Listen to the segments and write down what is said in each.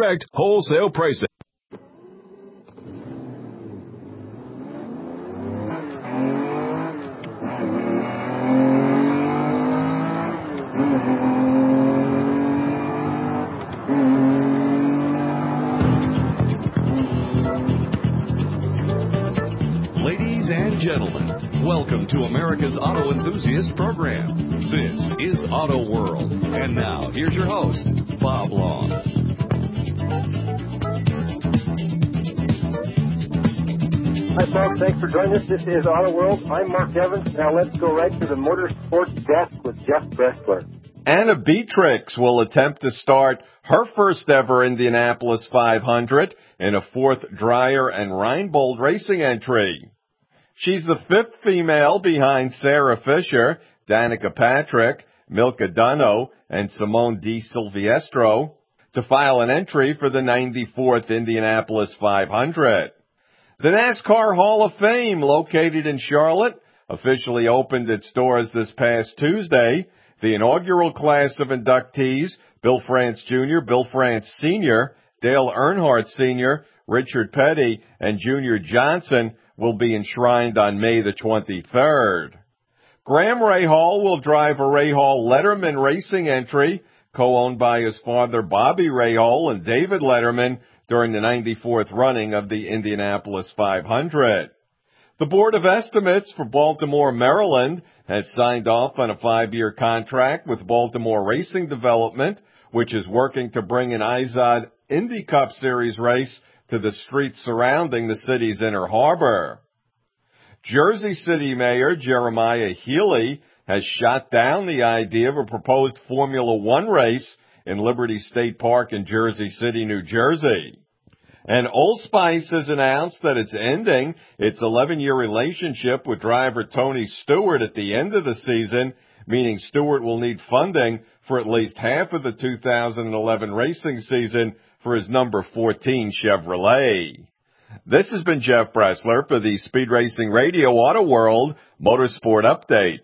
Direct wholesale pricing. Ladies and gentlemen, welcome to America's Auto Enthusiast Program. This is Auto World. And now, here's your host, Bob Long. Hi, folks. Thanks for joining us. This is Auto World. I'm Mark Evans. Now let's go right to the Motorsports Desk with Jeff Bressler. Anna Beatrix will attempt to start her first ever Indianapolis 500 in a fourth Dreyer and Reinbold racing entry. She's the fifth female behind Sarah Fisher, Danica Patrick, Milka Dunno, and Simone Di Silvestro to file an entry for the 94th Indianapolis 500. The NASCAR Hall of Fame, located in Charlotte, officially opened its doors this past Tuesday. The inaugural class of inductees, Bill France Jr., Bill France Sr., Dale Earnhardt Sr., Richard Petty, and Junior Johnson will be enshrined on May the 23rd. Graham Rahal will drive a Rahal Letterman racing entry, co-owned by his father Bobby Rahal and David Letterman, during the 94th running of the Indianapolis 500. The Board of Estimates for Baltimore, Maryland, has signed off on a 5-year contract with Baltimore Racing Development, which is working to bring an IZOD Indy Cup Series race to the streets surrounding the city's inner harbor. Jersey City Mayor Jeremiah Healy has shot down the idea of a proposed Formula One race in Liberty State Park in Jersey City, New Jersey. And Old Spice has announced that it's ending its 11-year relationship with driver Tony Stewart at the end of the season, meaning Stewart will need funding for at least half of the 2011 racing season for his number 14 Chevrolet. This has been Jeff Bressler for the Speed Racing Radio Auto World Motorsport Update.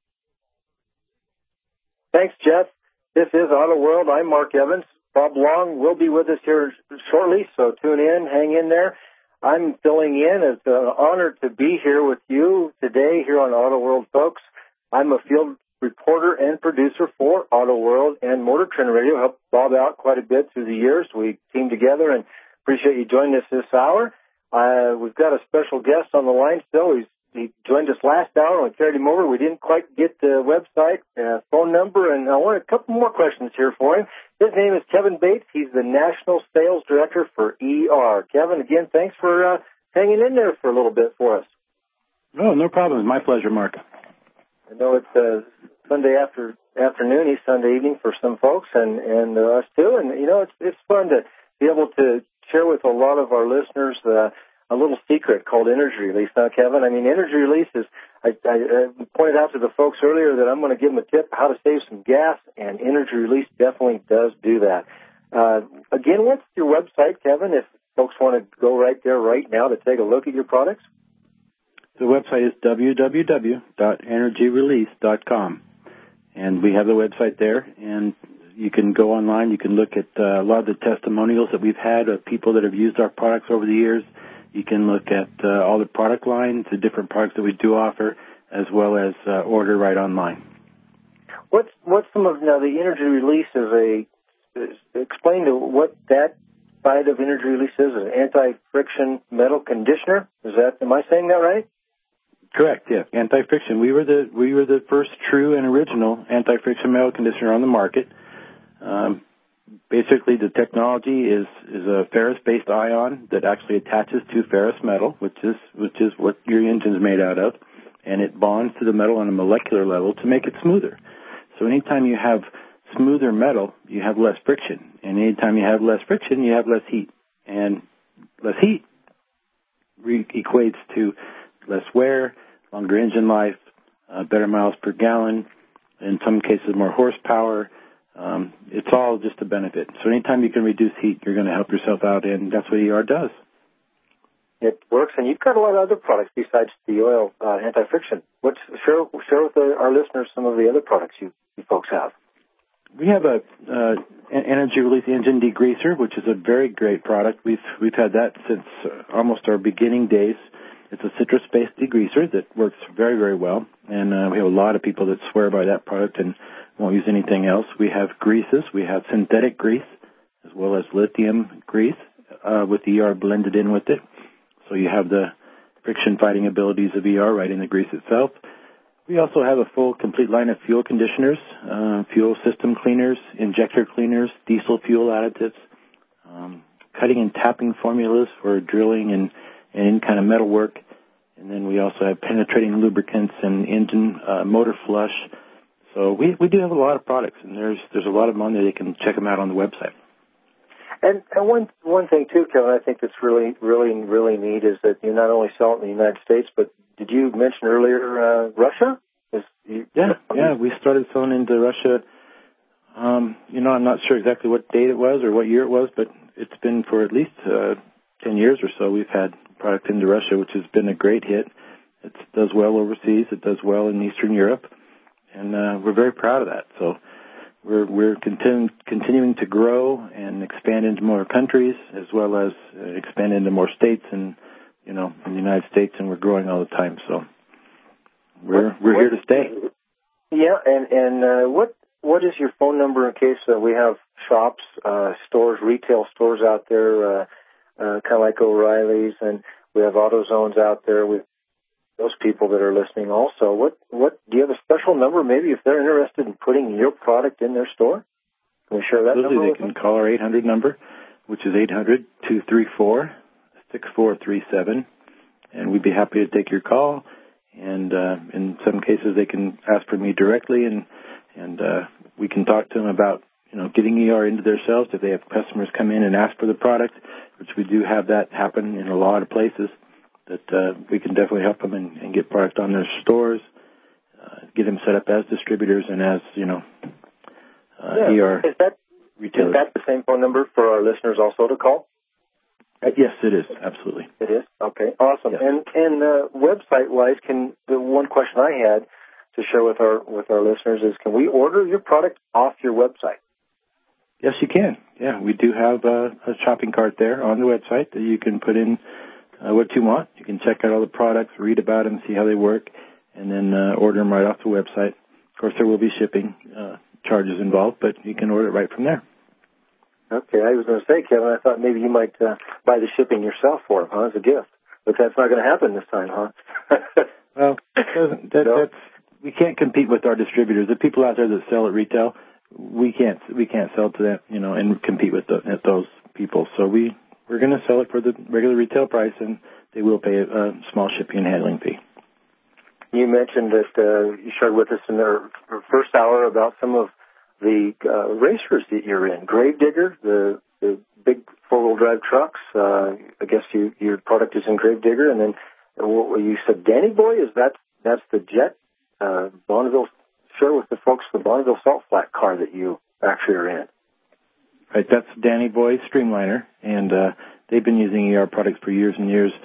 Thanks, Jeff. This is Auto World. I'm Mark Evans. Bob Long will be with us here shortly, so tune in, hang in there. I'm filling in. It's an honor to be here with you today here on Auto World, folks. I'm a field reporter and producer for Auto World and Motor Trend Radio. Helped Bob out quite a bit through the years. We teamed together and appreciate you joining us this hour. We've got a special guest on the line still. He joined us last hour. We carried him over. We didn't quite get the website, phone number, and I want a couple more questions here for him. His name is Kevin Bates. He's the National Sales Director for ER. Kevin, again, thanks for hanging in there for a little bit for us. Oh, no problem. It's my pleasure, Mark. I know it's Sunday afternoon, East Sunday evening for some folks, and us too. And, you know, it's fun to be able to share with a lot of our listeners a little secret called energy release. Now, Kevin, I mean, energy release is, I pointed out to the folks earlier that I'm going to give them a tip how to save some gas, and energy release definitely does do that. Again, what's your website, Kevin, if folks want to go right there right now to take a look at your products? The website is www.energyrelease.com, and we have the website there, and you can go online. You can look at a lot of the testimonials that we've had of people that have used our products over the years. You can look at all the product lines, the different products that we do offer, as well as order right online. What's some of now the energy release explain to what that side of energy release is? An anti-friction metal conditioner. Am I saying that right? Correct. Yeah, anti-friction. We were the first true and original anti-friction metal conditioner on the market. Basically, the technology is a ferrous-based ion that actually attaches to ferrous metal, which is what your engine's made out of, and it bonds to the metal on a molecular level to make it smoother. So anytime you have smoother metal, you have less friction, and anytime you have less friction, you have less heat, and less heat equates to less wear, longer engine life, better miles per gallon, in some cases more horsepower. It's all just a benefit. So anytime you can reduce heat, you're going to help yourself out, and that's what ER does. It works, and you've got a lot of other products besides the oil anti-friction. Share with our listeners some of the other products you folks have. We have a energy release engine degreaser, which is a very great product. We've had that since almost our beginning days. It's a citrus-based degreaser that works very, very well, and we have a lot of people that swear by that product and won't use anything else. We have greases. We have synthetic grease as well as lithium grease with ER blended in with it. So you have the friction-fighting abilities of ER right in the grease itself. We also have a full, complete line of fuel conditioners, fuel system cleaners, injector cleaners, diesel fuel additives, cutting and tapping formulas for drilling and any kind of metal work. And then we also have penetrating lubricants and engine motor flush. So we do have a lot of products, and there's a lot of them on there. They can check them out on the website. And one thing too, Kevin, I think that's really neat is that you not only sell it in the United States, but did you mention earlier Russia? Yeah, we started selling into Russia. I'm not sure exactly what date it was or what year it was, but it's been for at least 10 years or so. We've had product into Russia, which has been a great hit. It does well overseas. It does well in Eastern Europe, and we're very proud of that. So we're continuing to grow and expand into more countries as well as expand into more states and in the United States, and we're growing all the time. So we're here to stay. Yeah, and what is your phone number in case we have shops, stores, retail stores out there, kind of like O'Reilly's, and we have AutoZones out there with those people that are listening also. What do you have a special number maybe if they're interested in putting your product in their store? Can we share that number with them? They can call our 800 number, which is 800-234-6437, and we'd be happy to take your call. And in some cases, they can ask for me directly, and we can talk to them about getting ER into their cells if they have customers come in and ask for the product, which we do have that happen in a lot of places. That we can definitely help them and get product on their stores, get them set up as distributors and as ER retailers. Is that the same phone number for our listeners also to call? Yes, it is. Absolutely. It is? Okay, awesome. Yes. And website-wise, the one question I had to share with our listeners is, can we order your product off your website? Yes, you can. Yeah, we do have a shopping cart there on the website that you can put in what you want. You can check out all the products, read about them, see how they work, and then order them right off the website. Of course, there will be shipping charges involved, but you can order it right from there. Okay, I was going to say, Kevin, I thought maybe you might buy the shipping yourself for them, as a gift. But that's not going to happen this time, huh? Well, we can't compete with our distributors. The people out there that sell at retail, we can't sell to them, and compete with those people. So we're going to sell it for the regular retail price, and they will pay a small shipping and handling fee. You mentioned that you shared with us in the first hour about some of the racers that you're in. Gravedigger, the big four-wheel drive trucks. I guess your product is in Gravedigger, and then you said Danny Boy. That's the Jet Bonneville? Share with the folks the Bonneville Salt Flat car that you actually are in. Right, that's Danny Boy Streamliner, and they've been using ER products for years and years.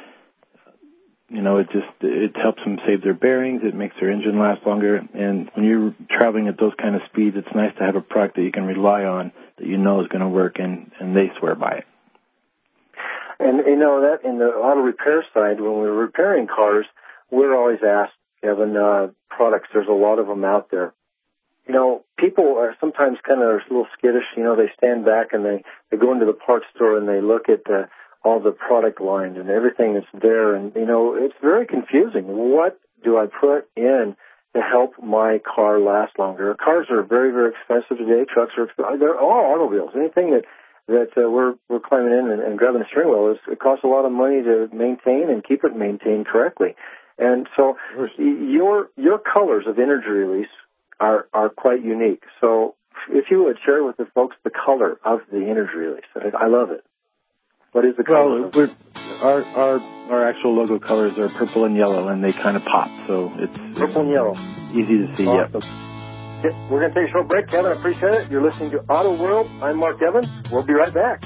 It helps them save their bearings. It makes their engine last longer. And when you're traveling at those kind of speeds, it's nice to have a product that you can rely on, that you know is going to work, and they swear by it. And that in the auto repair side, when we're repairing cars, we're always asked, Kevin, products. There's a lot of them out there. People are sometimes kind of a little skittish. They stand back and they go into the parts store and they look at all the product lines and everything that's there. And, it's very confusing. What do I put in to help my car last longer? Cars are very, very expensive today. Trucks are expensive. They're all automobiles. Anything that we're climbing in and grabbing the steering wheel, it costs a lot of money to maintain and keep it maintained correctly. And so your colors of energy release are quite unique. So if you would share with the folks the color of the energy release. I love it. What is the color? Well, our actual logo colors are purple and yellow, and they kind of pop. So it's purple and yellow. Easy to see. Awesome. Yeah. We're going to take a short break, Kevin. I appreciate it. You're listening to Auto World. I'm Mark Evans. We'll be right back.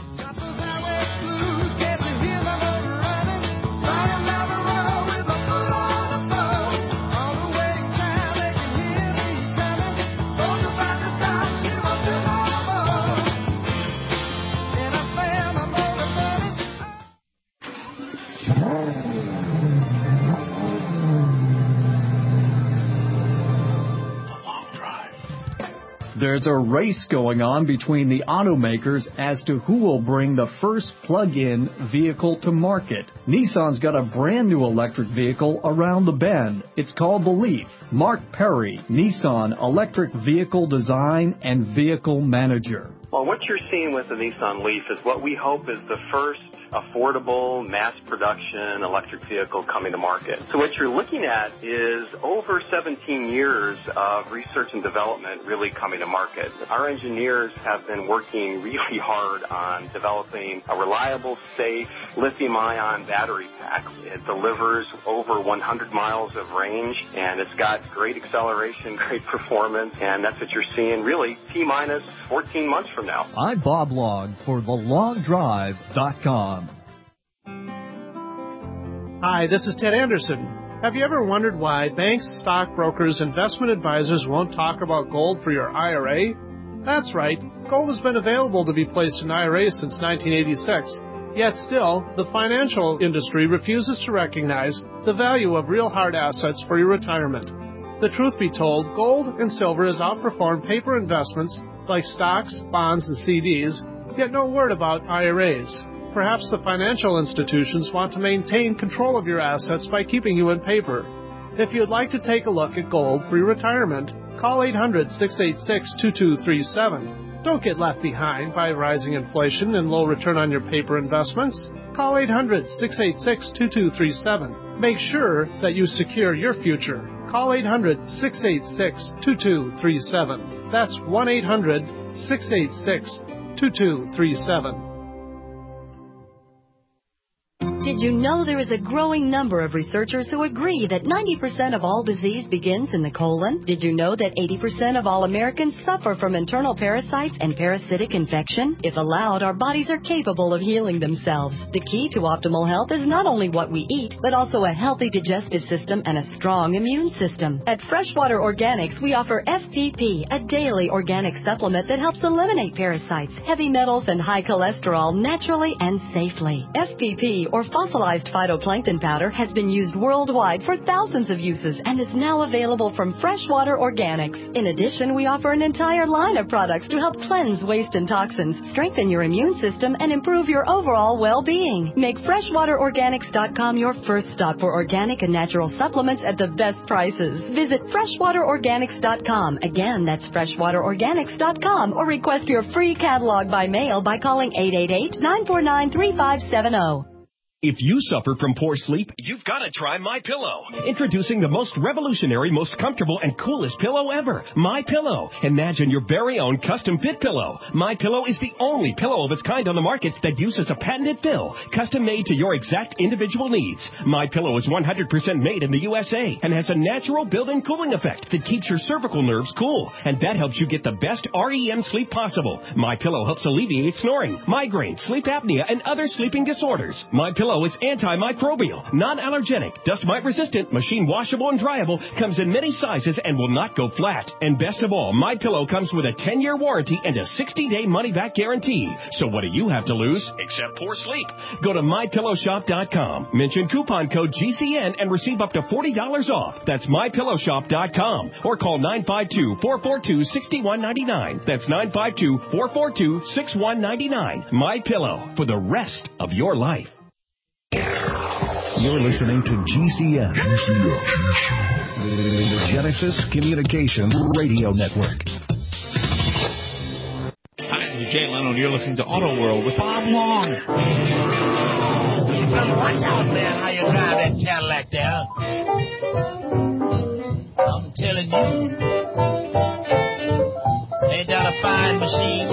There's a race going on between the automakers as to who will bring the first plug-in vehicle to market. Nissan's got a brand new electric vehicle around the bend. It's called the Leaf. Mark Perry, Nissan Electric Vehicle Design and Vehicle Manager. Well, what you're seeing with the Nissan Leaf is what we hope is the first affordable, mass production electric vehicle coming to market. So what you're looking at is over 17 years of research and development really coming to market. Our engineers have been working really hard on developing a reliable, safe lithium-ion battery pack. It delivers over 100 miles of range, and it's got great acceleration, great performance, and that's what you're seeing really T-minus 14 months from now. I'm Bob Long for thelongdrive.com. Hi, this is Ted Anderson. Have you ever wondered why banks, stockbrokers, investment advisors won't talk about gold for your IRA? That's right. Gold has been available to be placed in IRAs since 1986. Yet still, the financial industry refuses to recognize the value of real hard assets for your retirement. The truth be told, gold and silver has outperformed paper investments like stocks, bonds, and CDs, yet no word about IRAs. Perhaps the financial institutions want to maintain control of your assets by keeping you in paper. If you'd like to take a look at gold for your retirement, call 800-686-2237. Don't get left behind by rising inflation and low return on your paper investments. Call 800-686-2237. Make sure that you secure your future. Call 800-686-2237. That's 1-800-686-2237. Did you know there is a growing number of researchers who agree that 90% of all disease begins in the colon? Did you know that 80% of all Americans suffer from internal parasites and parasitic infection? If allowed, our bodies are capable of healing themselves. The key to optimal health is not only what we eat, but also a healthy digestive system and a strong immune system. At Freshwater Organics, we offer FPP, a daily organic supplement that helps eliminate parasites, heavy metals, and high cholesterol naturally and safely. FPP, or fossilized phytoplankton powder, has been used worldwide for thousands of uses and is now available from Freshwater Organics. In addition, we offer an entire line of products to help cleanse waste and toxins, strengthen your immune system, and improve your overall well-being. Make FreshwaterOrganics.com your first stop for organic and natural supplements at the best prices. Visit FreshwaterOrganics.com. Again, that's FreshwaterOrganics.com, or request your free catalog by mail by calling 888-949-3570. If you suffer from poor sleep, you've got to try MyPillow. Introducing the most revolutionary, most comfortable, and coolest pillow ever, MyPillow. Imagine your very own custom-fit pillow. MyPillow is the only pillow of its kind on the market that uses a patented fill, custom-made to your exact individual needs. MyPillow is 100% made in the USA and has a natural built-in cooling effect that keeps your cervical nerves cool, and that helps you get the best REM sleep possible. MyPillow helps alleviate snoring, migraine, sleep apnea, and other sleeping disorders. MyPillow is antimicrobial, non-allergenic, dust mite resistant, machine washable and dryable, comes in many sizes and will not go flat. And best of all, MyPillow comes with a 10-year warranty and a 60-day money-back guarantee. So what do you have to lose except poor sleep? Go to MyPillowShop.com, mention coupon code GCN and receive up to $40 off. That's MyPillowShop.com, or call 952-442-6199. That's 952-442-6199. MyPillow, for the rest of your life. You're listening to GCN. The Genesis Communications Radio Network. Hi, this is Jay Leno, and you're listening to Auto World with Bob Long. Watch out, man, how you drive that Cadillac there. I'm telling you. Ain't that a fine machine?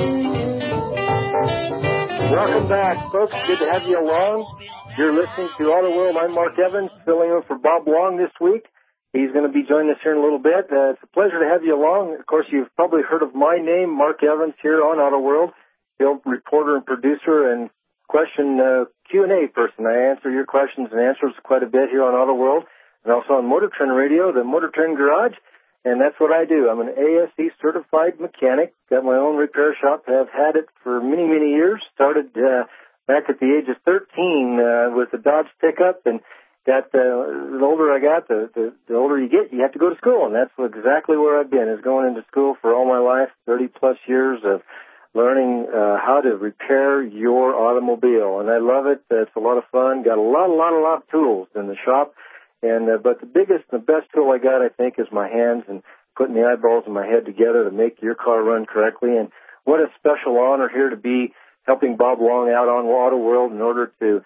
Welcome back, folks. Good to have you along. You're listening to Auto World. I'm Mark Evans, filling in for Bob Long this week. He's going to be joining us here in a little bit. It's a pleasure to have you along. Of course, you've probably heard of my name, Mark Evans, here on Auto World, field reporter and producer and question Q&A person. I answer your questions and answers quite a bit here on Auto World, and also on Motor Trend Radio, the Motor Trend Garage, and that's what I do. I'm an ASE certified mechanic, got my own repair shop, have had it for many, many years, started back at the age of 13 with a Dodge pickup, and the older I got, the older you get, you have to go to school, and that's exactly where I've been, is going into school for all my life, 30-plus years of learning how to repair your automobile, and I love it. It's a lot of fun. Got a lot of tools in the shop, and but the biggest and the best tool I got, I think, is my hands and putting the eyeballs in my head together to make your car run correctly. And what a special honor here to be helping Bob Long out on Auto World in order to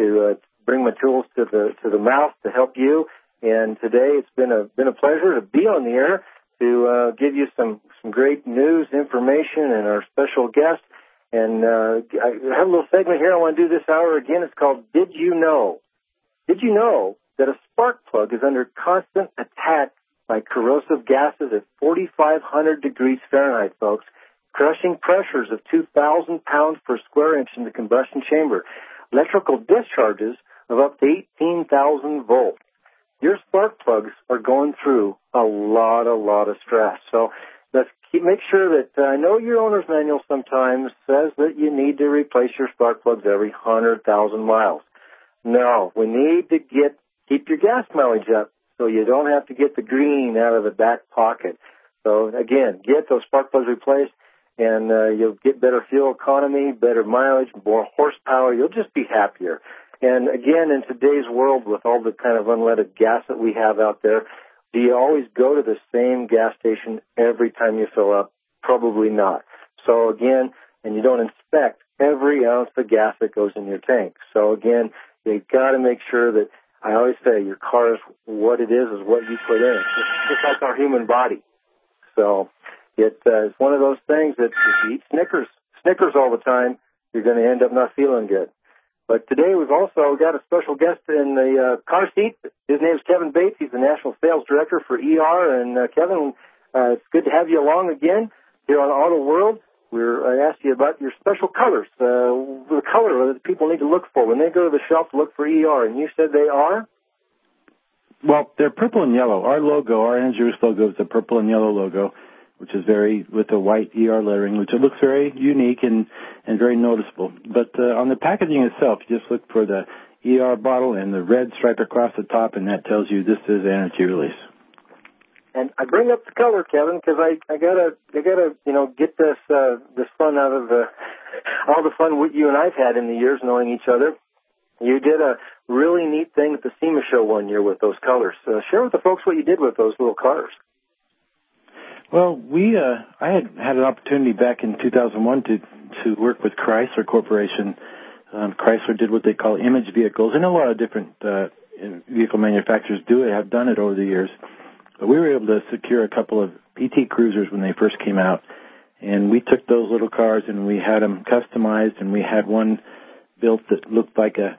bring my tools to the mouth to help you. And today it's been a pleasure to be on the air to give you some great news, information, and our special guest. And I have a little segment here I want to do this hour again. It's called Did You Know? Did you know that a spark plug is under constant attack by corrosive gases at 4,500 degrees Fahrenheit, folks, crushing pressures of 2,000 pounds per square inch in the combustion chamber, electrical discharges of up to 18,000 volts. Your spark plugs are going through a lot of stress. So let's make sure that I know your owner's manual sometimes says that you need to replace your spark plugs every 100,000 miles. No, we need to keep your gas mileage up so you don't have to get the green out of the back pocket. So again, get those spark plugs replaced, and you'll get better fuel economy, better mileage, more horsepower. You'll just be happier. And again, in today's world with all the kind of unleaded gas that we have out there, do you always go to the same gas station every time you fill up? Probably not. So again, and you don't inspect every ounce of gas that goes in your tank. So again, you got to make sure that, I always say, your car is what it is what you put in it. Just like our human body. So it's one of those things that if you eat Snickers all the time, you're going to end up not feeling good. But today we've also got a special guest in the car seat. His name is Kevin Bates. He's the National Sales Director for ER. And Kevin, it's good to have you along again here on Auto World. I asked you about your special colors, the color that people need to look for when they go to the shelf to look for ER. And you said they are? Well, they're purple and yellow. Our logo, our Energy Roost logo, is the purple and yellow logo, which is with the white ER lettering, which it looks very unique and very noticeable. But on the packaging itself, you just look for the ER bottle and the red stripe across the top, and that tells you this is Energy Release. And I bring up the color, Kevin, because I gotta get this fun out of all the fun you and I've had in the years knowing each other. You did a really neat thing at the SEMA show one year with those colors. Share with the folks what you did with those little cars. Well, I had an opportunity back in 2001 to work with Chrysler Corporation. Chrysler did what they call image vehicles, and a lot of different vehicle manufacturers have done it over the years. But we were able to secure a couple of PT Cruisers when they first came out, and we took those little cars and we had them customized, and we had one built that looked like a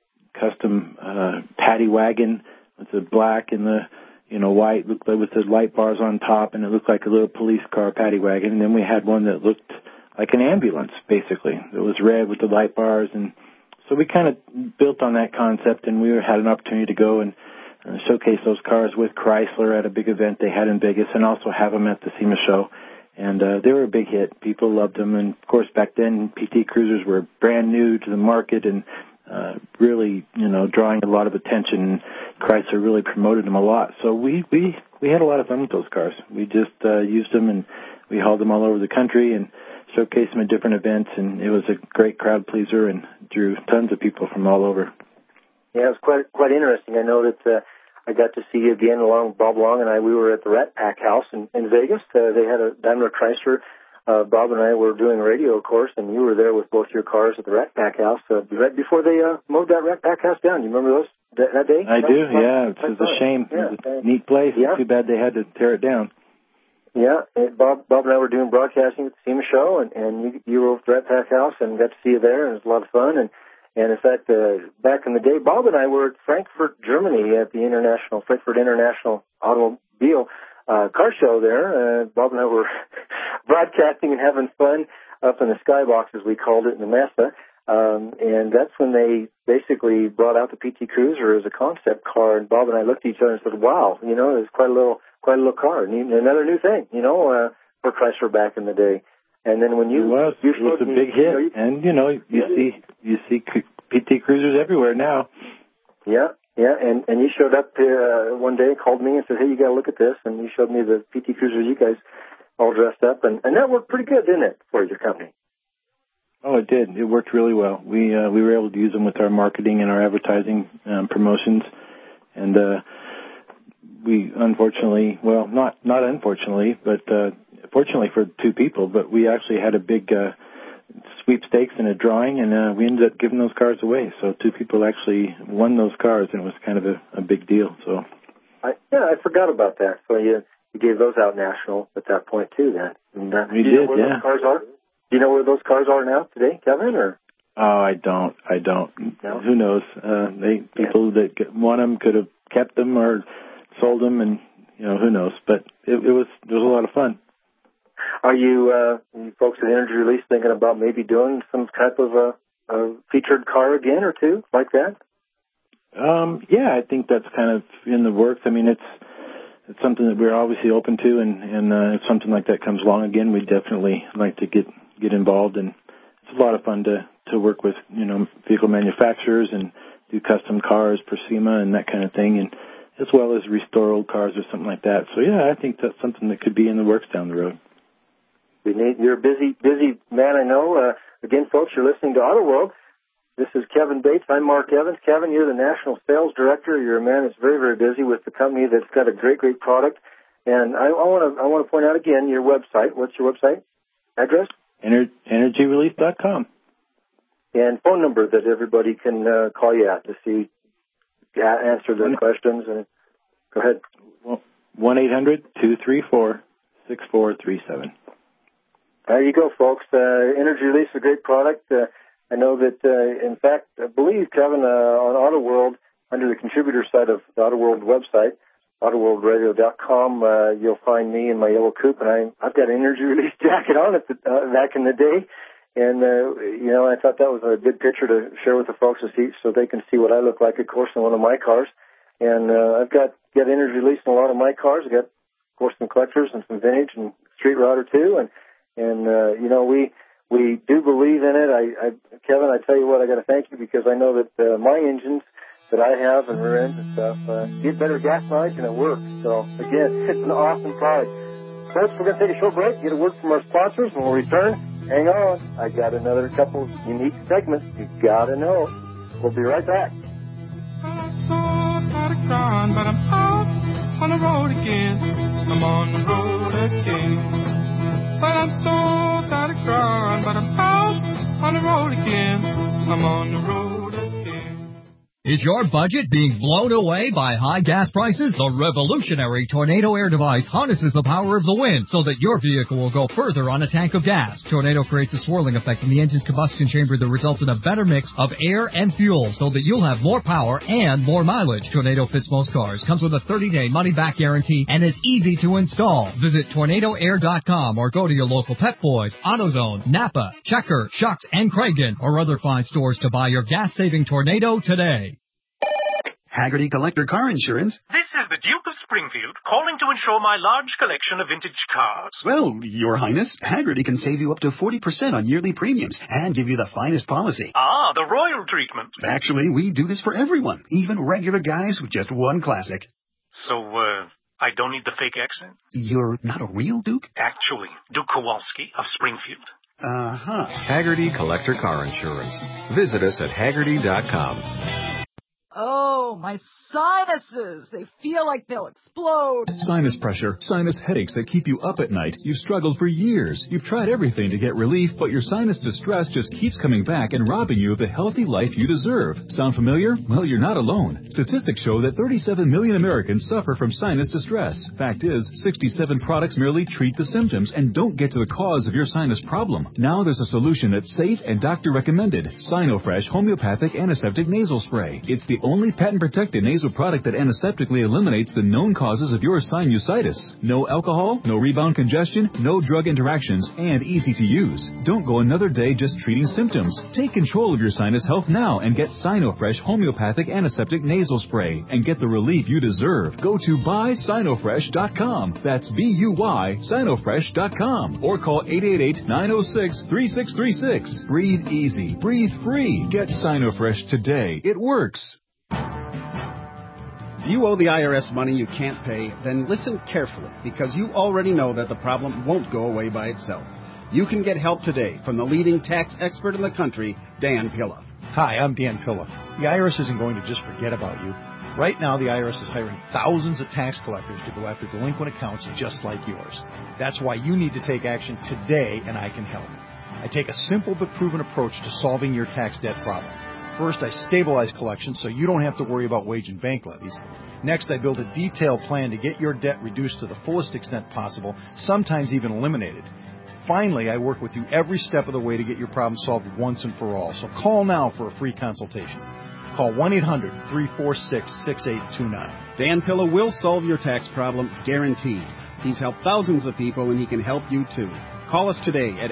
custom paddy wagon with the black and the white, looked like with the light bars on top, and it looked like a little police car paddy wagon. And then we had one that looked like an ambulance, basically. It was red with the light bars, and so we kind of built on that concept, and we had an opportunity to go and showcase those cars with Chrysler at a big event they had in Vegas, and also have them at the SEMA show. And they were a big hit. People loved them. And, of course, back then, PT Cruisers were brand new to the market and really, drawing a lot of attention. Chrysler really promoted them a lot. So we had a lot of fun with those cars. We just used them, and we hauled them all over the country and showcased them at different events. And it was a great crowd pleaser and drew tons of people from all over. Yeah, it was quite interesting. I know that I got to see you again along with Bob Long and I. We were at the Rat Pack House in Vegas. They had a Daimler Chrysler. Bob and I were doing radio, of course, and you were there with both your cars at the Rat Pack House right before they mowed that Rat Pack House down. You remember that day? I do, yeah. It was a shame. Yeah. It was a neat place. Yeah. Too bad they had to tear it down. Yeah, Bob and I were doing broadcasting at the SEMA show, and you were at the Rat Pack House and got to see you there, and it was a lot of fun. And in fact, back in the day, Bob and I were at Frankfurt, Germany, at the Frankfurt International Automobile car show there. Bob and I were broadcasting and having fun up in the skybox, as we called it, in the Mesa. And that's when they basically brought out the PT Cruiser as a concept car. And Bob and I looked at each other and said, "Wow, it's quite a little car, another new thing, for Chrysler back in the day." And then when it was a big hit, and you see PT Cruisers everywhere now. Yeah, Yeah, and you showed up one day, called me and said, hey, you got to look at this. And you showed me the PT Cruiser you guys all dressed up. And that worked pretty good, didn't it, for your company? Oh, it did. It worked really well. We were able to use them with our marketing and our advertising promotions. And we unfortunately, well, not unfortunately, but fortunately for two people, but we actually had a big sweepstakes and a drawing, and we ended up giving those cars away. So two people actually won those cars, and it was kind of a big deal. So, I forgot about that. So you gave those out national at that point too. Then we did. Those cars are? Do you know where those cars are now today, Kevin? Or I don't. No? Who knows? People that want them could have kept them or sold them, and who knows? But it was a lot of fun. Are you folks at Energy Release thinking about maybe doing some type of a featured car again or two like that? Yeah, I think that's kind of in the works. I mean, it's something that we're obviously open to, and if something like that comes along again, we'd definitely like to get involved. And it's a lot of fun to work with vehicle manufacturers and do custom cars per SEMA and that kind of thing, and as well as restore old cars or something like that. So yeah, I think that's something that could be in the works down the road. You're a busy man, I know. Again, folks, you're listening to Auto World. This is Kevin Bates. I'm Mark Evans. Kevin, you're the National Sales Director. You're a man that's very, very busy with the company that's got a great, great product. And I want to point out again your website. What's your website address? EnergyRelease.com. And phone number that everybody can call you at to answer their questions. And go ahead. 1-800-234-6437. There you go, folks. Energy Release is a great product. I know that, in fact, I believe, Kevin, on Auto World, under the contributor side of the Auto World website, autoworldradio.com, you'll find me in my yellow coupe, and I've got an Energy Release jacket on it back in the day. And, I thought that was a good picture to share with the folks to see, so they can see what I look like, of course, in one of my cars. And I've got Energy Release in a lot of my cars. I've got, of course, some collectors and some vintage and street rodder, too. And we do believe in it. Kevin, I tell you what, I got to thank you because I know that my engines that I have and rear ends and stuff get better gas mileage and it works. So again, it's an awesome product. Folks, we're going to take a short break, get a word from our sponsors, and we'll return. Hang on, I got another couple of unique segments you got to know. We'll be right back. I'm so tired of crying, but I'm out on the road again. I'm on the road again. But I'm so tired of crying, but I'm out on the road again. I'm on the road again. Is your budget being blown away by high gas prices? The revolutionary Tornado Air device harnesses the power of the wind so that your vehicle will go further on a tank of gas. Tornado creates a swirling effect in the engine's combustion chamber that results in a better mix of air and fuel so that you'll have more power and more mileage. Tornado fits most cars, comes with a 30-day money-back guarantee, and is easy to install. Visit TornadoAir.com or go to your local Pep Boys, AutoZone, Napa, Checker, Shucks, and Kragen, or other fine stores to buy your gas-saving Tornado today. Haggerty Collector Car Insurance. This is the Duke of Springfield calling to insure my large collection of vintage cars. Well, Your Highness, Haggerty can save you up to 40% on yearly premiums and give you the finest policy. Ah, the royal treatment. Actually, we do this for everyone, even regular guys with just one classic. So, I don't need the fake accent? You're not a real Duke? Actually, Duke Kowalski of Springfield. Uh-huh. Haggerty Collector Car Insurance. Visit us at Haggerty.com. Oh, my sinuses! They feel like they'll explode. Sinus pressure, sinus headaches that keep you up at night. You've struggled for years. You've tried everything to get relief, but your sinus distress just keeps coming back and robbing you of the healthy life you deserve. Sound familiar? Well, you're not alone. Statistics show that 37 million Americans suffer from sinus distress. Fact is, 67 products merely treat the symptoms and don't get to the cause of your sinus problem. Now there's a solution that's safe and doctor recommended. Sinofresh Homeopathic Antiseptic Nasal Spray. It's the only patent-protected nasal product that antiseptically eliminates the known causes of your sinusitis. No alcohol, no rebound congestion, no drug interactions, and easy to use. Don't go another day just treating symptoms. Take control of your sinus health now and get Sinofresh Homeopathic Antiseptic Nasal Spray and get the relief you deserve. Go to buysinofresh.com. That's B-U-Y, Sinofresh.com. Or call 888-906-3636. Breathe easy. Breathe free. Get Sinofresh today. It works. you owe the IRS money you can't pay, then listen carefully, because you already know that the problem won't go away by itself. You can get help today from the leading tax expert in the country, Dan Pilla. Hi, I'm Dan Pilla. The IRS isn't going to just forget about you. Right now, the IRS is hiring thousands of tax collectors to go after delinquent accounts just like yours. That's why you need to take action today, and I can help. I take a simple but proven approach to solving your tax debt problem. First, I stabilize collections so you don't have to worry about wage and bank levies. Next, I build a detailed plan to get your debt reduced to the fullest extent possible, sometimes even eliminated. Finally, I work with you every step of the way to get your problem solved once and for all. So call now for a free consultation. Call 1-800-346-6829. Dan Pilla will solve your tax problem, guaranteed. He's helped thousands of people, and he can help you too. Call us today at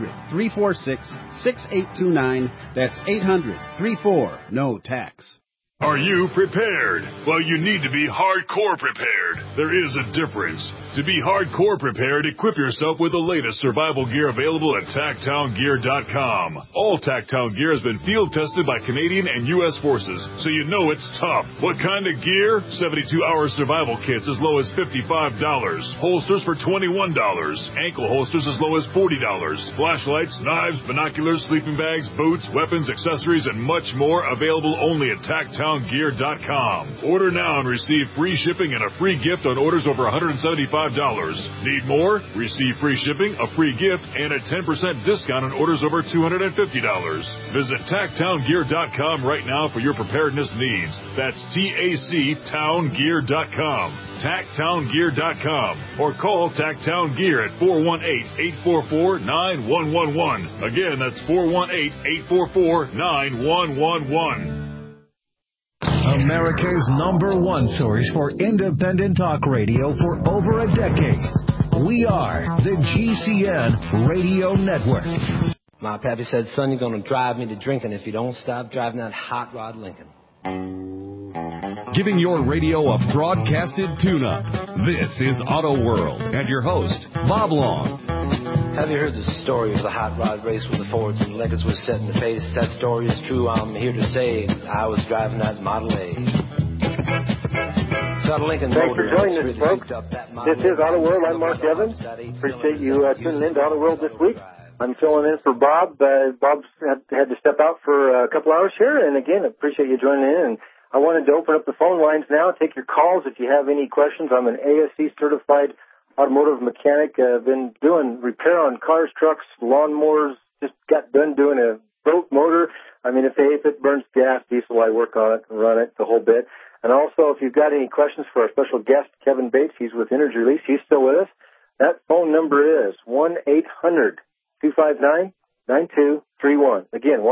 800-346-6829. That's 800-34-NO-TAX. Are you prepared? Well, you need to be hardcore prepared. There is a difference. To be hardcore prepared, equip yourself with the latest survival gear available at TactownGear.com. All Tactown gear has been field tested by Canadian and U.S. forces, so you know it's tough. What kind of gear? 72-hour survival kits as low as $55. Holsters for $21. Ankle holsters as low as $40. Flashlights, knives, binoculars, sleeping bags, boots, weapons, accessories, and much more available only at TactownGear.com. Order now and receive free shipping and a free gift on orders over $175. Need more? Receive free shipping, a free gift, and a 10% discount on orders over $250. Visit TactownGear.com right now for your preparedness needs. That's TACTownGear.com. TactownGear.com. Or call Tactown Gear at 418-844-9111. Again, that's 418-844-9111. America's #1 source for independent talk radio for over a decade. We are the GCN Radio Network. My pappy said, son, you're going to drive me to drinking if you don't stop driving that hot rod Lincoln. Giving your radio a broadcasted tune-up. This is Auto World and your host, Bob Long. Have you heard the story of the hot rod race with the Fords and Lincolns was set in the face? That story is true, I'm here to say. I was driving that Model A. Thanks for joining us, folks. This is Auto World. I'm Mark Evans. Appreciate you tuning in to Auto World this week. I'm filling in for Bob. Bob's had to step out for a couple hours here, and again, appreciate you joining in. And I wanted to open up the phone lines now, take your calls if you have any questions. I'm an ASE certified automotive mechanic. I've been doing repair on cars, trucks, lawnmowers, just got done doing a boat motor. I mean, if it burns gas, diesel, I work on it and run it the whole bit. And also, if you've got any questions for our special guest, Kevin Bates, he's with Energy Release. He's still with us. That phone number is 1-800-259-9231. Again,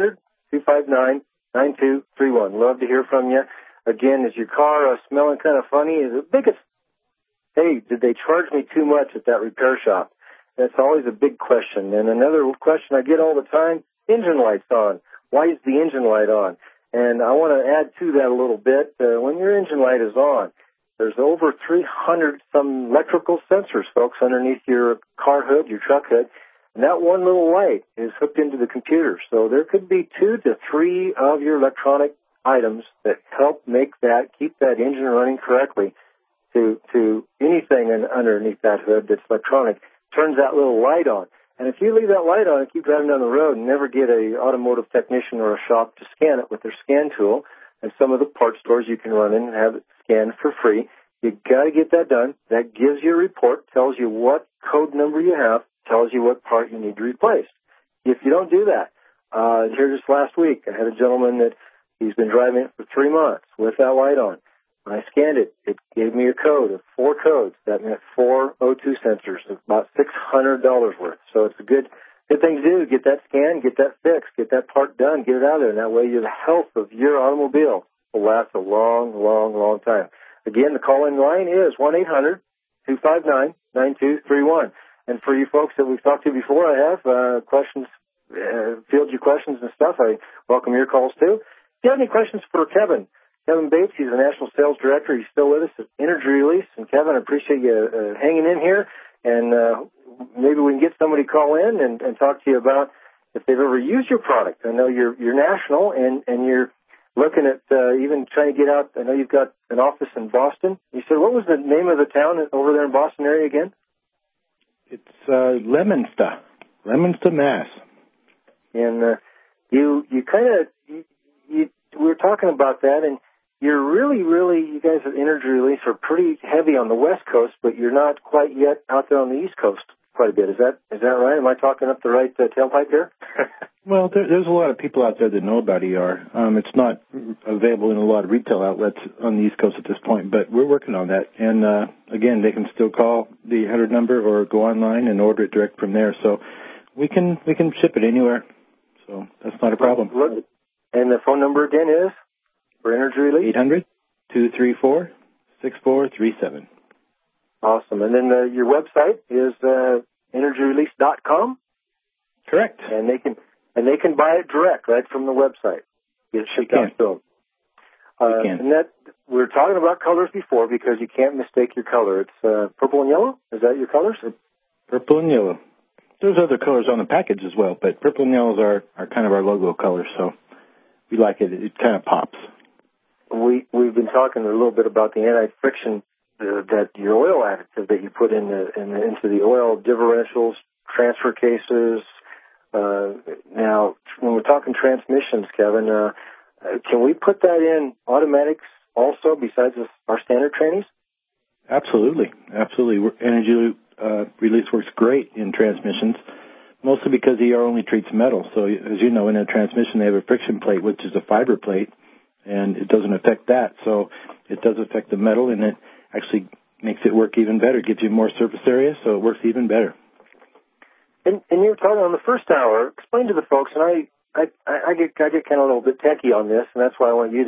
1-800-259-9231. Love to hear from you. Again, is your car smelling kind of funny? Is the biggest, hey, did they charge me too much at that repair shop? That's always a big question. And another question I get all the time, engine lights on. Why is the engine light on? And I want to add to that a little bit. When your engine light is on, there's over 300 some electrical sensors, folks, underneath your car hood, your truck hood. And that one little light is hooked into the computer. So there could be 2 to 3 of your electronic items that help keep that engine running correctly to anything underneath that hood that's electronic. Turns that little light on. And if you leave that light on and keep driving down the road and never get a automotive technician or a shop to scan it with their scan tool, and some of the parts stores you can run in and have it scanned for free, you got to get that done. That gives you a report, tells you what code number you have, tells you what part you need to replace. If you don't do that, here just last week, I had a gentleman that he's been driving it for 3 months with that light on. When I scanned it, it gave me a code of 4 codes. That meant 4 O2 sensors, about $600 worth. So it's a good thing to do. Get that scanned, get that fixed, get that part done, get it out of there. And that way the health of your automobile will last a long, long, long time. Again, the call-in line is 1-800-259-9231. And for you folks that we've talked to before, I have questions, field your questions and stuff. I welcome your calls too. If you have any questions for Kevin Bates, he's the National Sales Director. He's still with us at Energy Release. And, Kevin, I appreciate you hanging in here. And maybe we can get somebody call in and talk to you about if they've ever used your product. I know you're national and you're looking at even trying to get out. I know you've got an office in Boston. You said, what was the name of the town over there in Boston area again? It's Leominster, Mass. And you we were talking about that, and you're really, you guys at Energy Release are pretty heavy on the West Coast, but you're not quite yet out there on the East Coast quite a bit. Is that right? Am I talking up the right tailpipe here? Well, there's a lot of people out there that know about ER. It's not available in a lot of retail outlets on the East Coast at this point, but we're working on that. And again, they can still call the 800 number or go online and order it direct from there. So we can ship it anywhere. So that's not a problem. And the phone number again is for Energy Release? 800-234-6437. Awesome. And then your website is EnergyRelease.com? Correct. And they can buy it direct right from the website. Get shipped out to them. And that we were talking about colors before because you can't mistake your color. It's purple and yellow. Is that your colors? Purple and yellow. There's other colors on the package as well, but purple and yellows are kind of our logo colors, so we like it. It kind of pops. We've been talking a little bit about the anti-friction that your oil additive that you put into the oil differentials, transfer cases. Now, when we're talking transmissions, Kevin, can we put that in automatics also besides our standard trannies? Absolutely. Energy Release works great in transmissions, mostly because ER only treats metal. So, as you know, in a transmission, they have a friction plate, which is a fiber plate, and it doesn't affect that. So it does affect the metal, and it actually makes it work even better. It gives you more surface area, so it works even better. And you were talking on the first hour. Explain to the folks, and I get kind of a little bit techie on this, and that's why I want you to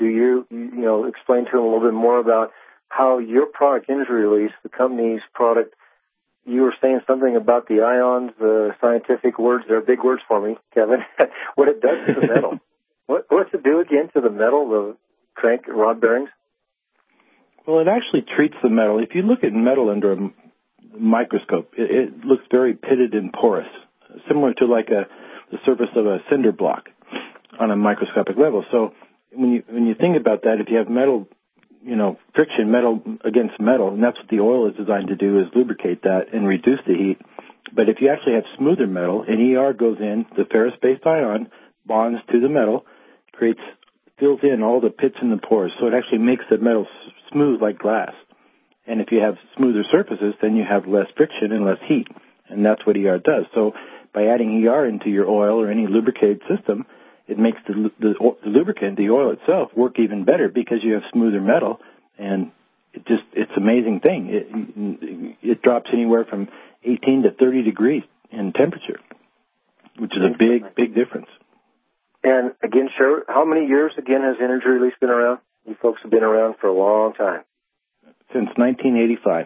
explain to them a little bit more about how your product, Energy Release, the company's product. You were saying something about the ions, the scientific words. They're big words for me, Kevin. What it does to the metal. What's it do again to the metal, the crank rod bearings? Well, it actually treats the metal. If you look at metal under a microscope, it looks very pitted and porous, similar to like the surface of a cinder block on a microscopic level. So when you think about that, if you have metal, friction, metal against metal, and that's what the oil is designed to do, is lubricate that and reduce the heat. But if you actually have smoother metal, and ER goes in, the ferrous-based ion bonds to the metal, fills in all the pits and the pores, so it actually makes the metal smooth like glass. And if you have smoother surfaces, then you have less friction and less heat, and that's what ER does. So by adding ER into your oil or any lubricated system, it makes the lubricant, the oil itself, work even better because you have smoother metal, and it's an amazing thing. It drops anywhere from 18 to 30 degrees in temperature, which is a big difference. And again, sure, how many years again has Energy Release been around? You folks have been around for a long time. Since 1985.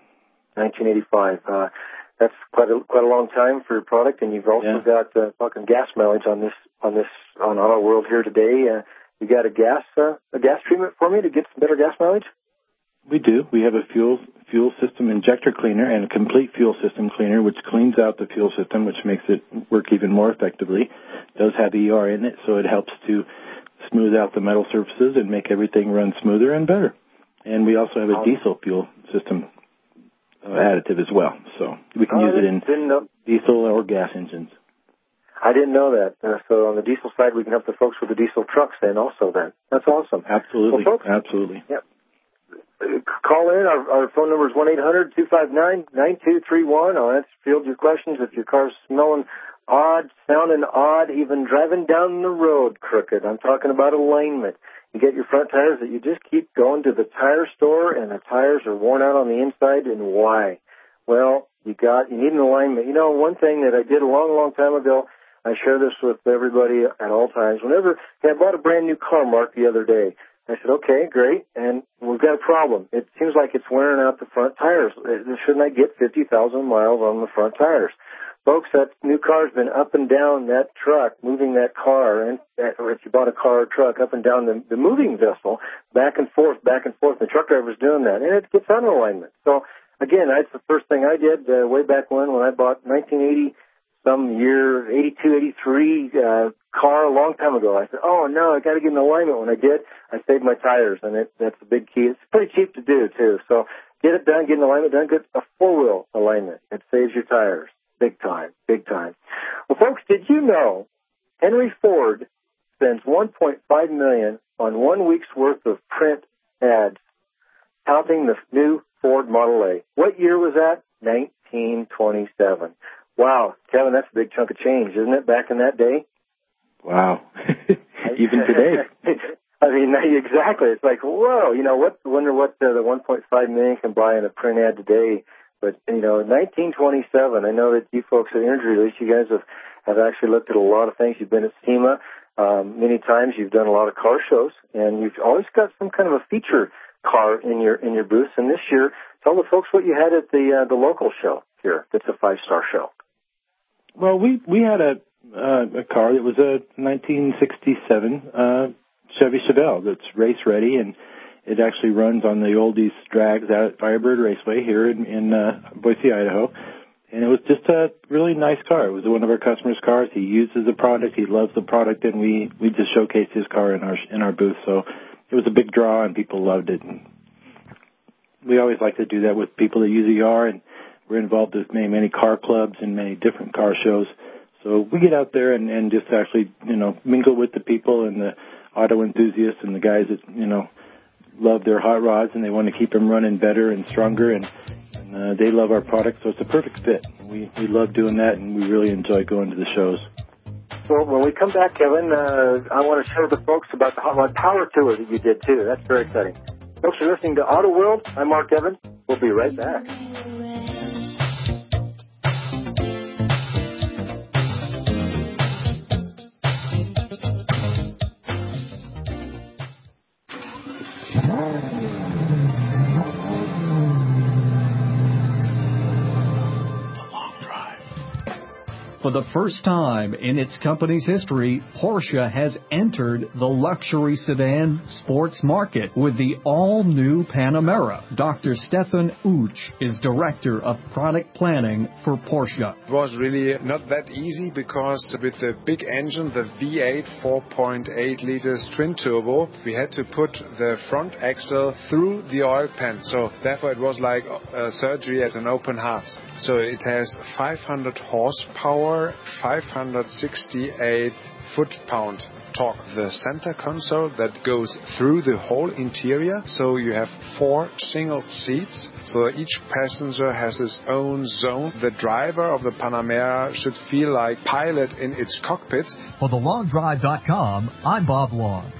1985. That's quite a long time for your product, and you've also got talking gas mileage on Auto World here today. You got a gas treatment for me to get some better gas mileage? We do. We have a fuel system injector cleaner and a complete fuel system cleaner, which cleans out the fuel system, which makes it work even more effectively. It does have ER in it, so it helps to smooth out the metal surfaces and make everything run smoother and better. And we also have a diesel fuel system additive as well, so we can use it in diesel or gas engines. I didn't know that. So on the diesel side, we can help the folks with the diesel trucks then also then. That's awesome. Absolutely. Well, folks, absolutely. Yep. Call in. Our phone number is 1-800-259-9231. I'll answer field your questions. If your car's smelling odd, sounding odd, even driving down the road crooked, I'm talking about alignment. You get your front tires that you just keep going to the tire store and the tires are worn out on the inside, and why? Well, you need an alignment. One thing that I did a long time ago, I share this with everybody at all times. I bought a brand new car, Mark, the other day. I said, okay, great, and we've got a problem. It seems like it's wearing out the front tires. Shouldn't I get 50,000 miles on the front tires? Folks, that new car's been up and down that truck, moving that car, or if you bought a car or truck, up and down the moving vessel, back and forth. The truck driver's doing that, and it gets out of alignment. So, again, that's the first thing I did way back when I bought 1986 some year, 82, 83 car a long time ago. I said, oh, no, I got to get in alignment. When I did, I saved my tires, and that's a big key. It's pretty cheap to do, too. So get it done, get in alignment done, get a four-wheel alignment. It saves your tires. Big time, big time. Well, folks, did you know Henry Ford spends $1.5 million on 1 week's worth of print ads touting the new Ford Model A? What year was that? 1927. Wow, Kevin, that's a big chunk of change, isn't it, back in that day? Wow. Even today. I mean, exactly. It's like, whoa, wonder what the $1.5 million can buy in a print ad today. But, 1927, I know that you folks at Energy Release, you guys have actually looked at a lot of things. You've been at SEMA many times. You've done a lot of car shows, and you've always got some kind of a feature car in your booth. And this year, tell the folks what you had at the local show here. That's a 5-star show. Well, we had a car that was a 1967 Chevy Chevelle that's race ready, and it actually runs on the oldies drags out at Firebird Raceway here in Boise, Idaho. And it was just a really nice car. It was one of our customers' cars. He uses the product. He loves the product, and we just showcased his car in our booth. So it was a big draw, and people loved it. And we always like to do that with people that use ER, and we're involved with many car clubs and many different car shows. So we get out there and just actually, mingle with the people and the auto enthusiasts and the guys that, love their hot rods and they want to keep them running better and stronger, and they love our product, so it's a perfect fit. We love doing that, and we really enjoy going to the shows. Well, when we come back, Kevin, I want to show the folks about the Hot Rod Power Tour that you did, too. That's very exciting. Folks are listening to Auto World. I'm Mark Evans. We'll be right back. For the first time in its company's history, Porsche has entered the luxury sedan sports market with the all-new Panamera. Dr. Stefan Uch is Director of Product Planning for Porsche. It was really not that easy because with the big engine, the V8 4.8 liters twin turbo, we had to put the front axle through the oil pan. So therefore it was like surgery at an open heart. So it has 500 horsepower, 568 foot-pound torque. The center console that goes through the whole interior, so you have 4 single seats, so each passenger has his own zone. The driver of the Panamera should feel like pilot in its cockpit. For TheLongDrive.com, I'm Bob Long.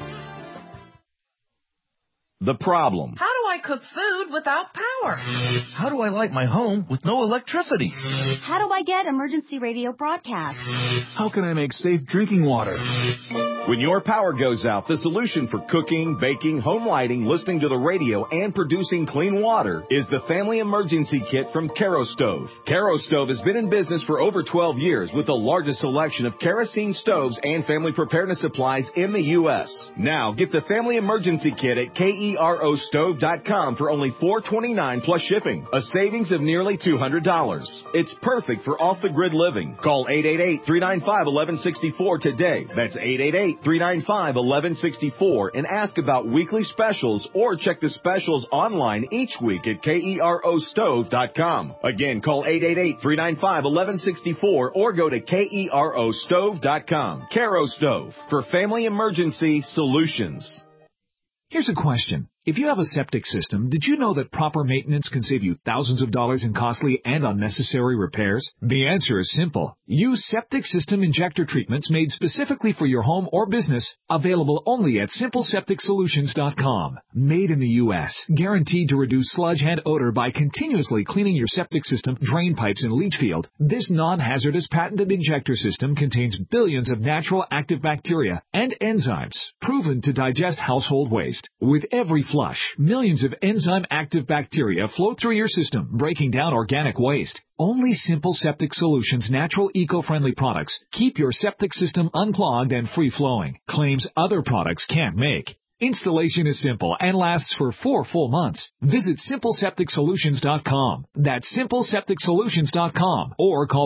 The problem. How do I cook food without power? How do I light my home with no electricity? How do I get emergency radio broadcast? How can I make safe drinking water? When your power goes out, the solution for cooking, baking, home lighting, listening to the radio, and producing clean water is the Family Emergency Kit from Kerastove. Kerastove has been in business for over 12 years with the largest selection of kerosene stoves and family preparedness supplies in the U.S. Now, get the Family Emergency Kit at KEROstove.com for only $4.29 plus shipping, a savings of nearly $200. It's perfect for off-the-grid living. Call 888-395-1164 today. That's 888-395-1164 and ask about weekly specials or check the specials online each week at KEROstove.com. Again, call 888-395-1164 or go to KEROstove.com. Kerastove for family emergency solutions. Here's a question. If you have a septic system, did you know that proper maintenance can save you thousands of dollars in costly and unnecessary repairs? The answer is simple. Use septic system injector treatments made specifically for your home or business, available only at simplesepticsolutions.com. Made in the U.S., guaranteed to reduce sludge and odor by continuously cleaning your septic system, drain pipes, and leach field. This non-hazardous patented injector system contains billions of natural active bacteria and enzymes, proven to digest household waste. With every flush, millions of enzyme-active bacteria flow through your system, breaking down organic waste. Only Simple Septic Solutions' natural eco-friendly products keep your septic system unclogged and free-flowing, claims other products can't make. Installation is simple and lasts for 4 full months. Visit simplesepticsolutions.com. That's simplesepticsolutions.com or call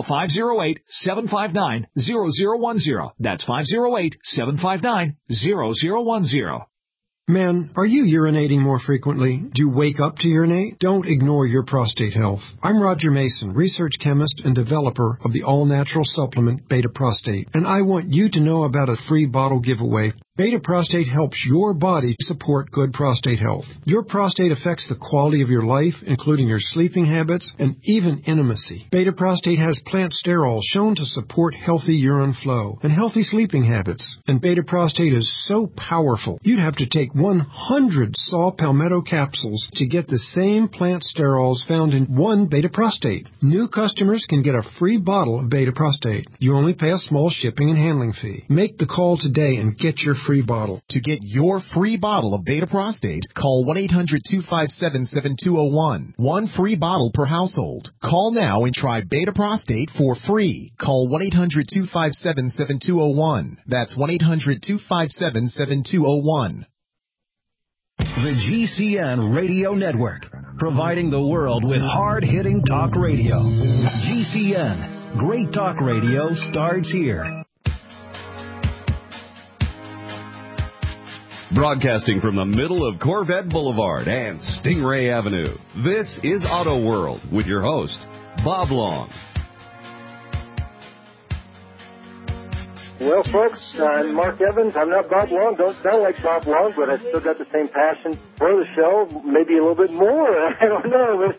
508-759-0010. That's 508-759-0010. Men, are you urinating more frequently? Do you wake up to urinate? Don't ignore your prostate health. I'm Roger Mason, research chemist and developer of the all-natural supplement Beta Prostate, and I want you to know about a free bottle giveaway. Beta Prostate helps your body support good prostate health. Your prostate affects the quality of your life, including your sleeping habits and even intimacy. Beta Prostate has plant sterols shown to support healthy urine flow and healthy sleeping habits. And Beta Prostate is so powerful, you'd have to take 100 saw palmetto capsules to get the same plant sterols found in one Beta Prostate. New customers can get a free bottle of Beta Prostate. You only pay a small shipping and handling fee. Make the call today and get your free bottle. To get your free bottle of Beta Prostate, call 1-800-257-7201. One free bottle per household. Call now and try Beta Prostate for free. Call 1-800-257-7201. That's 1-800-257-7201. The GCN Radio Network, providing the world with hard-hitting talk radio. GCN, great talk radio starts here. Broadcasting from the middle of Corvette Boulevard and Stingray Avenue, this is Auto World with your host, Bob Long. Well, folks, I'm Mark Evans. I'm not Bob Long. Don't sound like Bob Long, but I still got the same passion for the show, maybe a little bit more. I don't know. But,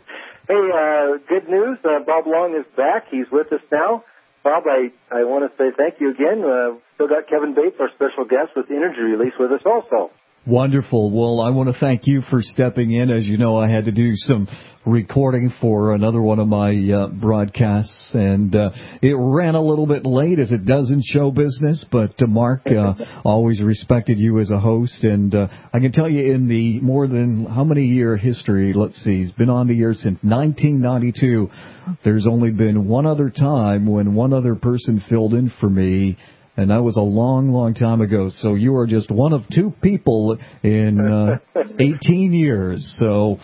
hey, good news. Bob Long is back. He's with us now. Bob, I want to say thank you again. Still got Kevin Bates, our special guest with Energy Release, with us also. Wonderful. Well, I want to thank you for stepping in. As you know, I had to do some recording for another one of my broadcasts, and it ran a little bit late, as it does in show business, but Mark always respected you as a host, and I can tell you in the more than how many year history, let's see, he's been on the air since 1992. There's only been one other time when one other person filled in for me, and that was a long, long time ago. So you are just one of two people in 18 years. So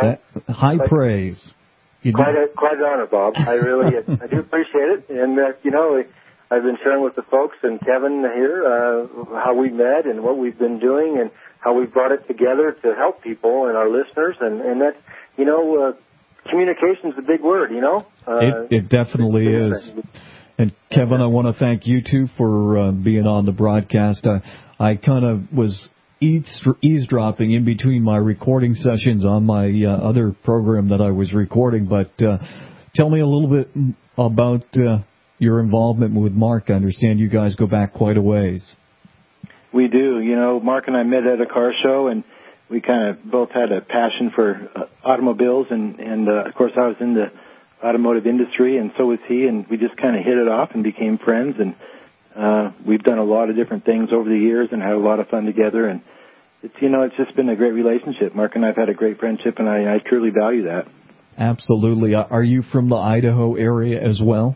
high praise. Quite an honor, Bob. I really I do appreciate it. And, you know, I've been sharing with the folks and Kevin here how we met and what we've been doing and how we brought it together to help people and our listeners. And that's, you know, communication's a big word, you know. It definitely is. And, Kevin, I want to thank you, too, for being on the broadcast. I kind of was eavesdropping in between my recording sessions on my other program that I was recording. But tell me a little bit about your involvement with Mark. I understand you guys go back quite a ways. We do. You know, Mark and I met at a car show, and we kind of both had a passion for automobiles. And of course, I was in the automotive industry, and so was he, and we just kind of hit it off and became friends, and we've done a lot of different things over the years and had a lot of fun together, and it's, you know, it's just been a great relationship. Mark and I have had a great friendship, and I truly value that. Absolutely. Are you from the Idaho area as well?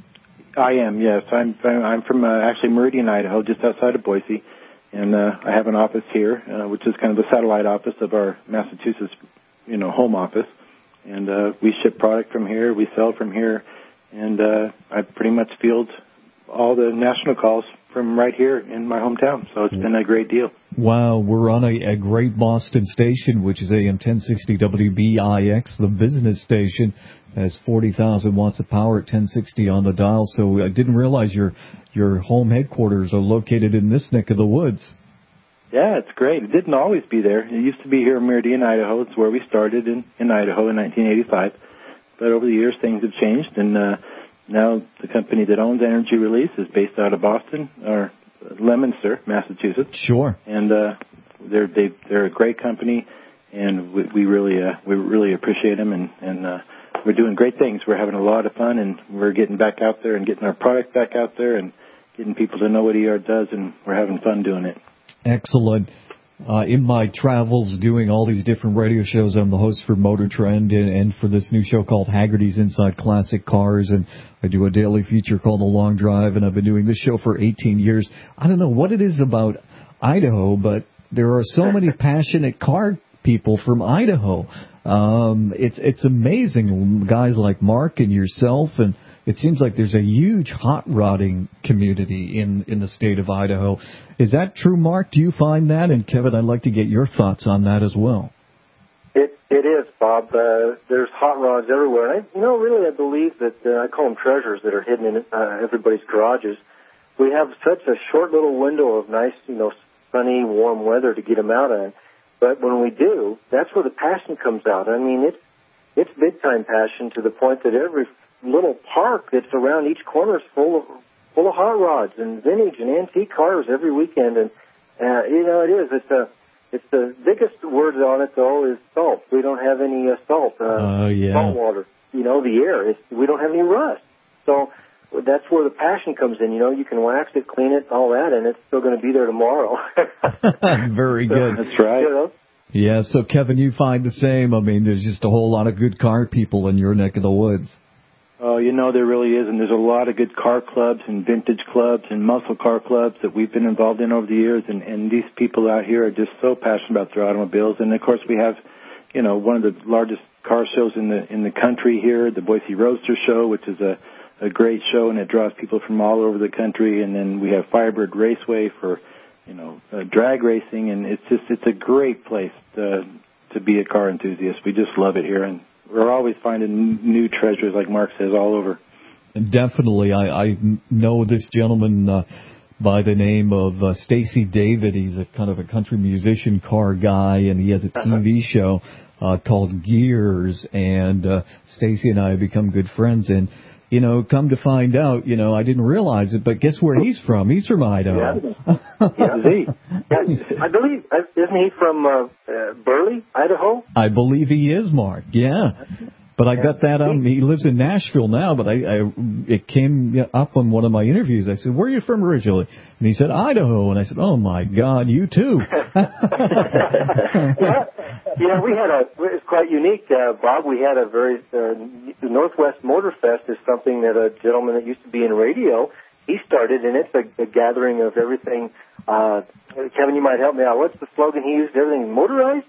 I am, yes. I'm from actually Meridian, Idaho, just outside of Boise, and I have an office here, which is kind of the satellite office of our Massachusetts, you know, home office. And we ship product from here, we sell from here, and I pretty much field all the national calls from right here in my hometown, so it's been a great deal. Wow, we're on a great Boston station, which is AM 1060 WBIX, the business station, has 40,000 watts of power at 1060 on the dial, so I didn't realize your home headquarters are located in this neck of the woods. Yeah, it's great. It didn't always be there. It used to be here in Meridian, Idaho. It's where we started in Idaho in 1985. But over the years, things have changed, and now the company that owns Energy Release is based out of Boston, or Leominster, Massachusetts. Sure. And they're a great company, and we really appreciate them, and we're doing great things. We're having a lot of fun, and we're getting back out there and getting our product back out there and getting people to know what ER does, and we're having fun doing it. Excellent. In my travels doing all these different radio shows, I'm the host for Motor Trend and for this new show called Haggerty's Inside Classic Cars, and I do a daily feature called The Long Drive, and I've been doing this show for 18 years. I don't know what it is about Idaho, but there are so many passionate car people from Idaho. It's amazing, guys like Mark and yourself, and it seems like there's a huge hot rodding community in the state of Idaho. Is that true, Mark? Do you find that? And Kevin, I'd like to get your thoughts on that as well. It is, Bob. There's hot rods everywhere. And really, I believe that I call them treasures that are hidden in everybody's garages. We have such a short little window of nice, sunny, warm weather to get them out in. But when we do, that's where the passion comes out. I mean, it's big time passion to the point that every little park that's around each corner is full of hot rods and vintage and antique cars every weekend. And it is. It's the biggest word on it though is salt. We don't have any salt. Salt water. The air. We don't have any rust. So that's where the passion comes in. You can wax it, clean it, all that, and it's still going to be there tomorrow. Very good. That's right. Yeah, so Kevin, you find the same. I mean, there's just a whole lot of good car people in your neck of the woods. Oh, there really is, and there's a lot of good car clubs and vintage clubs and muscle car clubs that we've been involved in over the years, and these people out here are just so passionate about their automobiles. And, of course, we have, one of the largest car shows in the country here, the Boise Roadster Show, which is a great show, and it draws people from all over the country. And then we have Firebird Raceway for, drag racing, and it's a great place to be a car enthusiast. We just love it here, and we're always finding new treasures, like Mark says, all over. Definitely. I know this gentleman by the name of Stacy David. He's a kind of a country musician car guy, and he has a TV show called Gears, and Stacy and I have become good friends. And, come to find out, I didn't realize it, but guess where he's from? He's from Idaho. Yeah, is he? Yeah, I believe, isn't he from Burley, Idaho? I believe he is, Mark, yeah. But I got that, he lives in Nashville now, but it came up on one of my interviews. I said, where are you from originally? And he said, Idaho. And I said, oh, my God, you too. It's quite unique, Bob. We had the Northwest Motor Fest is something that a gentleman that used to be in radio, he started, and it's a gathering of everything. Kevin, you might help me out. What's the slogan he used? Everything motorized?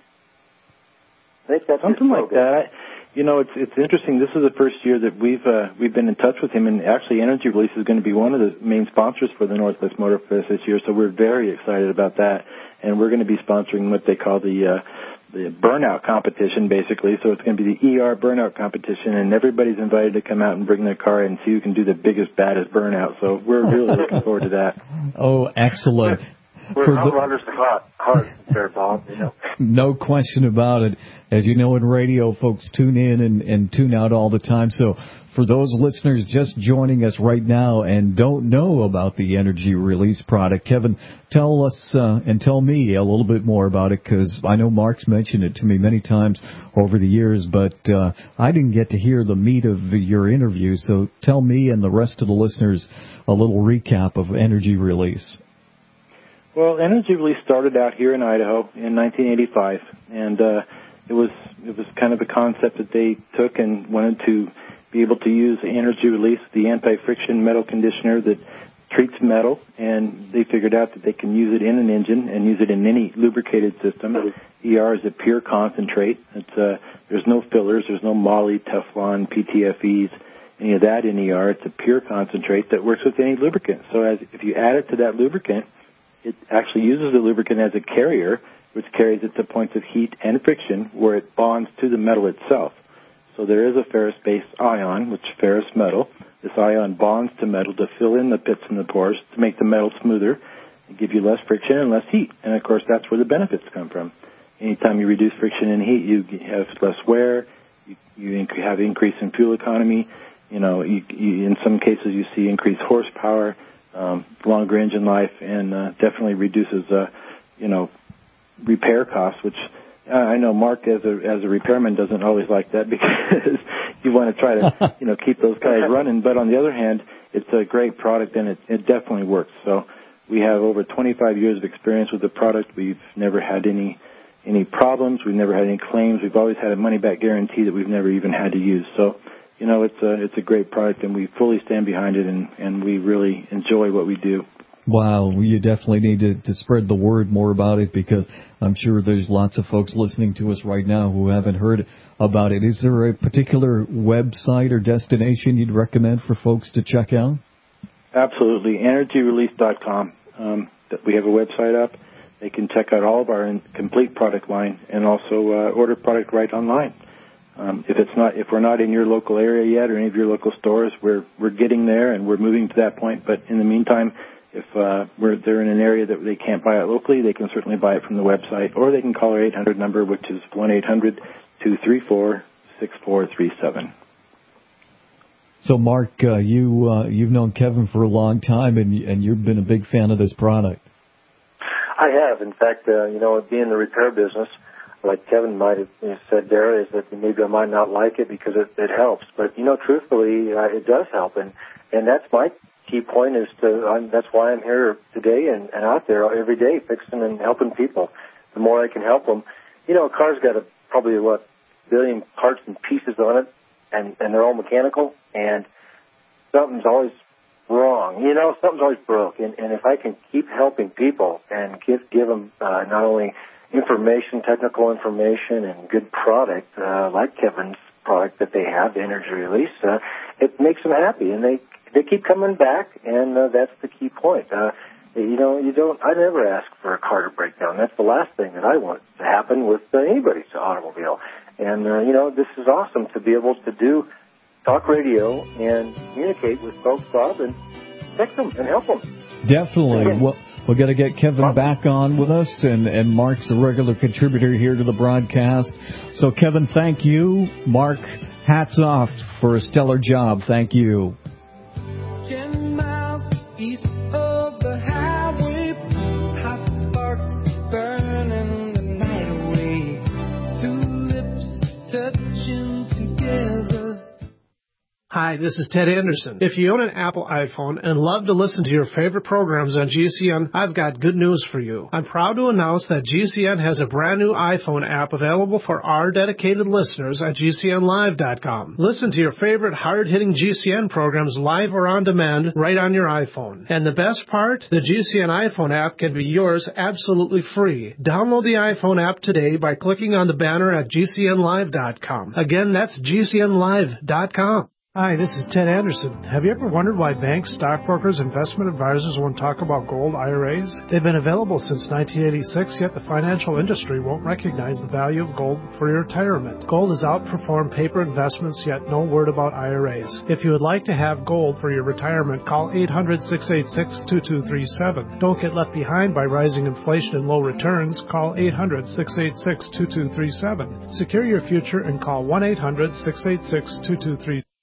I think that's something like that. It's interesting. This is the first year that we've been in touch with him, and actually Energy Release is going to be one of the main sponsors for the Northwest Motor Fest this year, so we're very excited about that. And we're going to be sponsoring what they call the burnout competition, basically. So it's going to be the ER burnout competition, and everybody's invited to come out and bring their car and see who can do the biggest, baddest burnout. So we're really looking forward to that. Oh, excellent. We're outrunners the heart there, Bob. No question about it. As you know, in radio, folks tune in and tune out all the time. So for those listeners just joining us right now and don't know about the Energy Release product, Kevin, tell us and tell me a little bit more about it, because I know Mark's mentioned it to me many times over the years, but I didn't get to hear the meat of your interview. So tell me and the rest of the listeners a little recap of Energy Release. Well, Energy Release started out here in Idaho in 1985, and it was kind of a concept that they took and wanted to be able to use Energy Release, the anti-friction metal conditioner that treats metal, and they figured out that they can use it in an engine and use it in any lubricated system. ER is a pure concentrate. There's no fillers, there's no moly, Teflon, PTFEs, any of that in ER. It's a pure concentrate that works with any lubricant. So if you add it to that lubricant, it actually uses the lubricant as a carrier, which carries it to points of heat and friction where it bonds to the metal itself. So there is a ferrous-based ion, which is ferrous metal. This ion bonds to metal to fill in the pits and the pores to make the metal smoother and give you less friction and less heat. And, of course, that's where the benefits come from. Anytime you reduce friction and heat, you have less wear, you have increase in fuel economy. In some cases you see increased horsepower, longer engine life, and definitely reduces, repair costs, which I know Mark, as a repairman, doesn't always like that because you want to try to, keep those guys running. But on the other hand, it's a great product, and it definitely works. So we have over 25 years of experience with the product. We've never had any problems. We've never had any claims. We've always had a money-back guarantee that we've never even had to use. So, it's a great product, and we fully stand behind it, and we really enjoy what we do. Wow, you definitely need to spread the word more about it, because I'm sure there's lots of folks listening to us right now who haven't heard about it. Is there a particular website or destination you'd recommend for folks to check out? Absolutely. EnergyRelease.com. We have a website up. They can check out all of our complete product line and also order product right online. If we're not in your local area yet or any of your local stores, we're getting there and we're moving to that point. But in the meantime, if they're in an area that they can't buy it locally, they can certainly buy it from the website, or they can call our 800 number, which is 1-800-234-6437. So, Mark, you've known Kevin for a long time, and you've been a big fan of this product. I have. In fact, being in the repair business, like Kevin might have said there, is that maybe I might not like it because it helps. But, truthfully, it does help. And that's my key point that's why I'm here today and out there every day fixing and helping people. The more I can help them. A car's got probably, billion parts and pieces on it, and they're all mechanical, and something's always wrong. Something's always broke. And if I can keep helping people and give them not only information, technical information, and good product, like Kevin's product that they have, the Energy Release, it makes them happy, and they keep coming back, and that's the key point. I never ask for a car to break down. That's the last thing that I want to happen with anybody's automobile. And, this is awesome to be able to do talk radio and communicate with folks, Bob, and fix them and help them. Definitely. Well, we're going to get Kevin back on with us, and Mark's a regular contributor here to the broadcast. So, Kevin, thank you. Mark, hats off for a stellar job. Thank you. 10 miles east of the highway, hot sparks burning the night away, two lips touching together. Hi, this is Ted Anderson. If you own an Apple iPhone and love to listen to your favorite programs on GCN, I've got good news for you. I'm proud to announce that GCN has a brand new iPhone app available for our dedicated listeners at GCNlive.com. Listen to your favorite hard-hitting GCN programs live or on demand right on your iPhone. And the best part? The GCN iPhone app can be yours absolutely free. Download the iPhone app today by clicking on the banner at GCNlive.com. Again, that's GCNlive.com. Hi, this is Ted Anderson. Have you ever wondered why banks, stockbrokers, investment advisors won't talk about gold IRAs? They've been available since 1986, yet the financial industry won't recognize the value of gold for your retirement. Gold has outperformed paper investments, yet no word about IRAs. If you would like to have gold for your retirement, call 800-686-2237. Don't get left behind by rising inflation and low returns. Call 800-686-2237. Secure your future and call 1-800-686-2237.